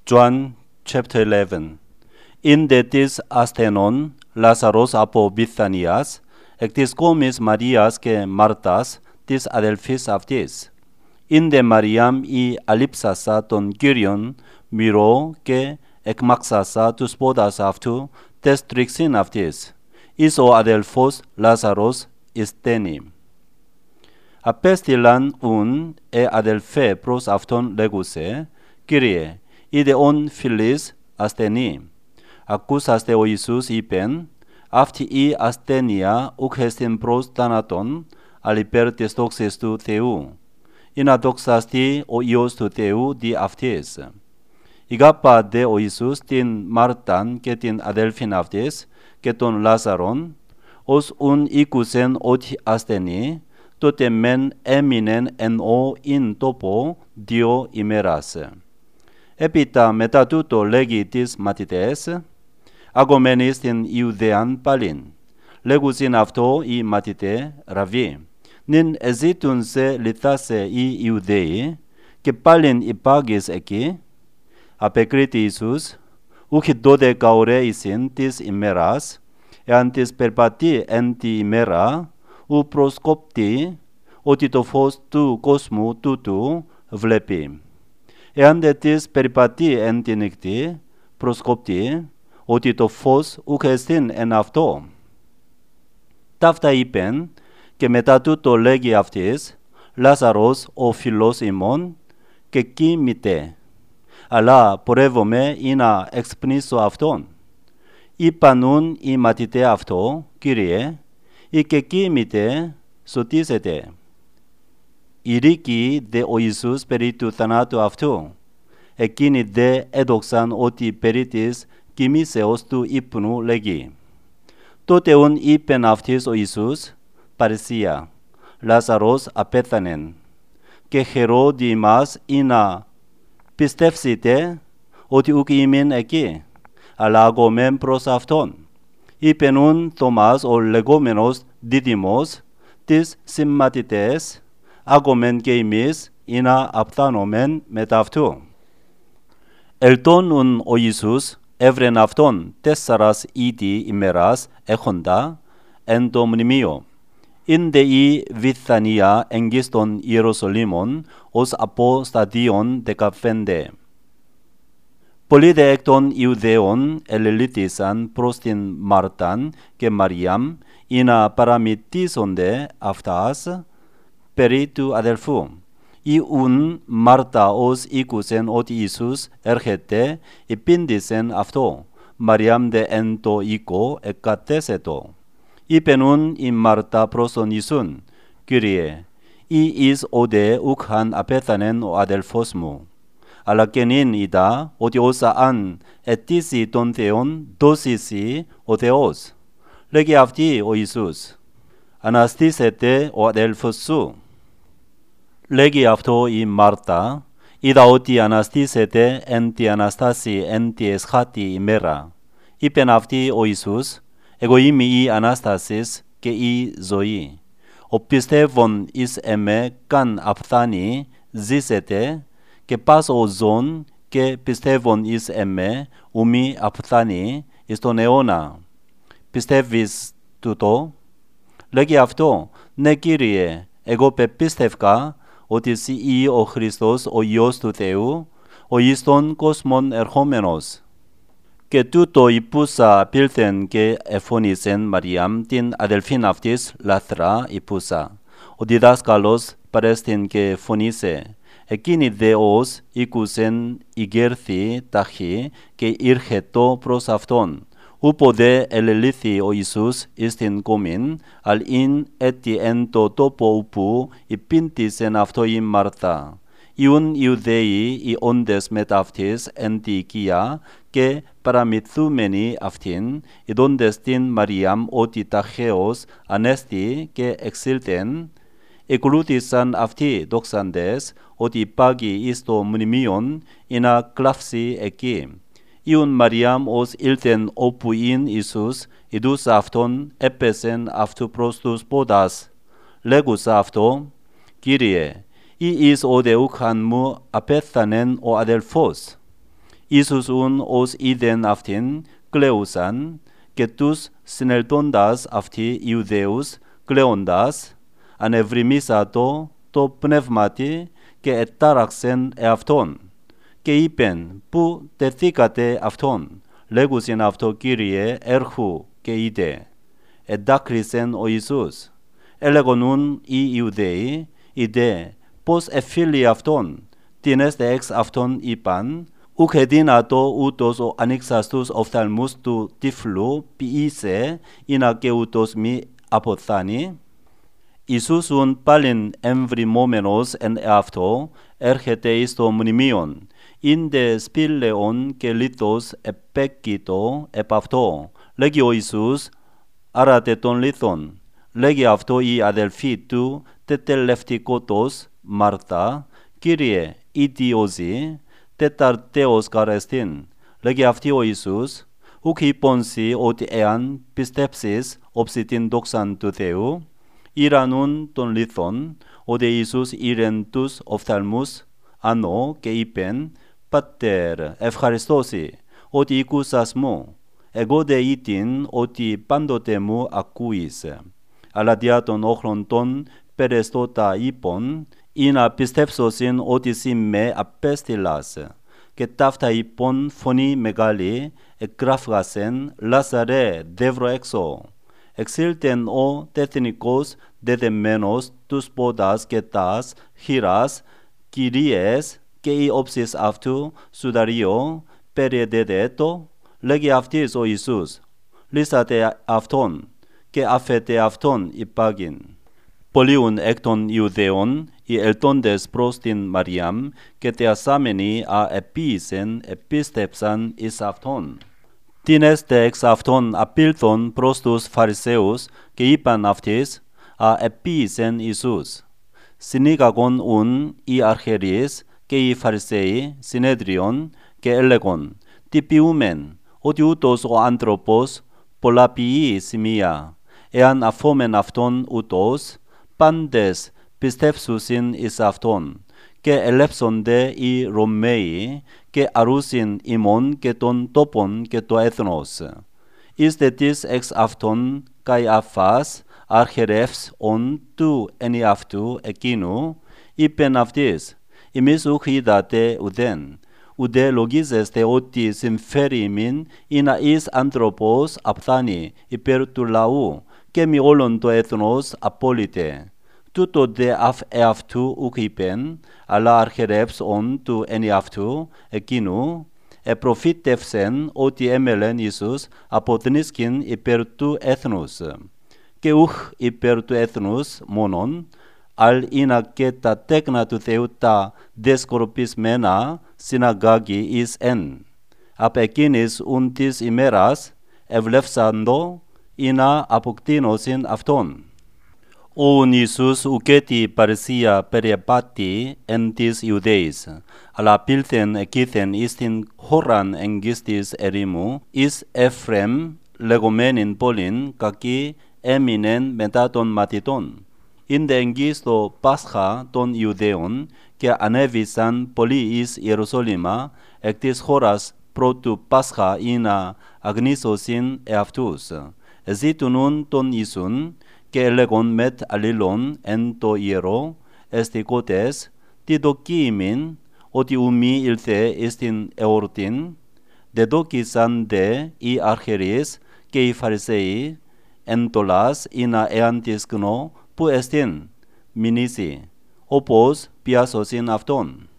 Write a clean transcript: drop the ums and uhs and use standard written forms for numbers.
John chapter 11. Inde tis astenon Lazaros apo Bithanias, ectis comis Marias que Martas tis adelphis avtis. Inde Mariam I alipsasa ton Kyrion miro que ekmaxasa tus podas avtu tes trixin avtis. Is o adelphos Lazaros isteni. Apestilan un e adelphe pros avton leguse, Kyrie, ide on philis asteni. Accusaste o Iisus ipen, afti I astenia uc hestin pros thanaton, aliper tes doxis tu theu. Ina doxasti o ios tu theu di aftis. Igapa de o Iisus tin Martan que tin adelphin aftis, que ton Lazaron, os un icusen ot asteni, tote men eminen en o in topo dio imeras. Epita metatuto legitis matites, agomenis in Iudean palin, legusin avto I matite ravi. Nin ezitun se lithase I Iudei, que palin ipagis eki, apecriti Iisus, ucit dode caure isin tis imeras, eantis perpati enti imera, u proscopti, otitophos tu cosmu tutu vlepi. Eande tis peripati entinicti, proscopti, otitophos uc estin en avto. Tafta ipen, que metatuto legi avtis, Lazaros o philos imon, que kimite. Ala porevome ina expniso avton. Ipanun I matite avto, Kyrie, I que kimite sotisete. Iriki de o Iisus peritu thanato avto, ekini de edoxan oti peritis kimiseos tu ipnu legi. Tote un ipen avtis o Iisus, paresia, Lazaros apethanen, que Herodimas ina pistefsite, oti uc imin eki, alago mem pros avton. Ipen un Thomas o legomenos didymos, tis symmatites, agomen geimis ina apthanomen metavtu. Elton un o Iisus, evren avton tessaras idi imeras echonda, endomnimio. Inde I Bithania engiston Hierosolimon, os apo stadion decafende. Polide ecton Iudeon elelitisan prostin Martan, que Mariam, ina paramitisonde aftas, peritu adelphu. I un Marta os icusen ot Iisus ergete ipindisen afto, Mariam de ento ico ecateseto. Ipenun in Marta proson Iisun, Kyrie, I is ode ukhan apethanen o adelphosmu. Alakenin ida oti osa an etisi ton theon dosisi o theos. Legi avti o Iisus, anastisete o adelphosu. Legi avto I Marta, ida oti anastisete enti anastasi enti eschati imera. Ipen avti o Iisus, ego imi I anastasis ke I zoi. Opistevon is eme kan apthani zisete, que pas o zon que pistevon is eme umi apthani istoneona. Pistevis tuto, legi avto, ne Kyrie, ego pe pistevka, otis I o Christos o ios tu theu, o iston cosmon erhomenos. Que tuto ipusa pilten que ephonisen Mariam tin adelphin avtis lathra ipusa, o didaskalos parestin que phonise, ekini deos icusen igerthi tachi que irgeto pros avton, upode elelithi o Iisus istin comin, al in eti ento topo upu ipintisen avtoim Marta. Iun Iudei I ondes metavtis entikia, que paramithumeni aftin, idondes tin Mariam oti tacheos anesti que exilten, eculutisan afti doxandes, oti pagi isto munimion ina clafsi eki. Iun Mariam os ilten opuin Iisus, idus afton epesen aftu prostus podas. Legus afto, Kyrie, I is ode ukhan mu apethanen o adelphos. Isus os iden αυτήν κλαίουσαν, και τους συνελθόντας αυτοί Ιουδαίους κλαίοντας, ανευρημίσατο το πνεύματι και ετάραξεν εαυτόν. Και είπεν, πού τεθήκατε αυτόν, λέγουσιν αυτό Κύριε, έρχου και είδε. Εδάκρυσεν ο Ιησούς. Έλεγονουν οι Ιουδαίοι, είδε, πως εφίλει αυτόν, τίνεστε εξ αυτόν είπαν, ουκ εδύνατο ούτως ο ανοιξαστούς οφθαλμούς του τύφλου ποιήσε, ήνα και ούτως μη αποθάνει. Ιησούς πάλιν εμβριμόμενος εν εαυτό, έρχεται εις το μνημείον, ίντε σπήλαιον και λίθος επέκειτο επ' αυτό. Λέγει ο Ιησούς, άρατε τον λίθον. Λέγει αυτό η αδελφή του, τετελευτικότος Μάρθα, Κύριε, ητιόζη, τεταρτέος καρεστήν. Λέγει αυτή ο Ιησούς, ουκ είπονσι ότι εάν πιστέψεις όψη την δόξαν του Θεού, ήρανουν τον λίθον, ότι Ιησούς ήρεν τους οφθαλμούς ανώ και είπεν, Πατέρ, ευχαριστώσι, ότι ήκουσας μου. Εγώ δε ήτην ότι πάντοτε μου ακούεις. Αλλά δια των όχλων των περαιστώτα είπων, ή να πιστέψωσιν ότι σοι με απέστειλας. Και ταύτα είπων φωνή μεγάλη, εκγράφγασεν, Λάζαρε, δεύρο έξω. Εξήλθεν ο τεθνικός δεδεμένος τους πόδας και τας χειράς, Κυρίες, και η όψης αυτού σουδαριό, περιεδεδέτο, λέγει αυτής ο Ιησούς, λύσατε αυτόν και αφέτε αυτόν υπάγειν. Πολλοί εκ των Ιουδαίων, οι ελθόντες προς την Μαριάμ και θεασάμενοι αεποίησεν επίστεψαν εις αυτόν. Τίνεστε εξ αυτόν απήλθον προς τους Φαρισαίους και είπαν αυτοίς, αεποίησεν Ιησούς. Συνήγαγον οι αρχιερείς και οι Φαρισαίοι συνέδριον και έλεγον, τι ποιούμεν, ότι ούτως ο άνθρωπος πολλαποιεί σημεία, εάν αφόμεν αυτόν ούτως, πάντες πιστέψουσιν εις αυτόν, και ελέψονται οι Ρωμαίοι και αρούσιν ημών και των τόπων και το έθνος. Είστε της εξ αυτόν Καϊαφάς, αρχιερεύς του ενιαυτού εκείνου, είπεν αυτής, εμείς ουκ είδατε ουδέν, ουδέ λογίζεστε ότι συμφέρει ημίν ή να εις άνθρωπος απθάνει υπέρ του λαού και μη όλον το έθνος απόλυτε. Τούτο δε αφ εαυτού ουκ είπεν, αλλά αρχιερεύς του ενιαυτού εκείνου, επροφήτευσεν ότι έμελεν Ιησούς αποδνίσκην υπέρ του έθνους. Και ουκ υπέρ του έθνους μόνον, αλ είναι και τα τέκνα του Θεού τα δεσκορπισμένα συναγάγει εις εν. Απ' εκείνης της ημέρας ευλεύσαντο ή να αποκτήνωσιν αυτόν. Ο Ιησούς ουκέτη παρησία περιεπάτη εν της Ιουδαίης, αλλά πήλθεν εκείθεν εις την χώραν εγγύς της ερήμου, εις Εφραίμ λεγόμενην πόλην, κακή έμεινεν μετά των μαθητών. Ίντε εγγύς το Πάσχα των Ιουδαίων και ανέβησαν πολλοί εις Ιερουσαλήμα εκ της χώρας πρώτου Πάσχα ή να αγνίσωσιν εαυτούς. Ζήτουνουν τον Ιησούν και έλεγον μετ αλλήλων εν το ιερό εστικότες τι δοκίμην ότι ουμή ήλθε εις την εορτήν, δεδόκισαν δε οι αρχιερείς και οι Φαρισαίοι εντολάς ή να εάν της γνώ που εστίν μηνύσει, όπως πιάσωσιν αυτόν.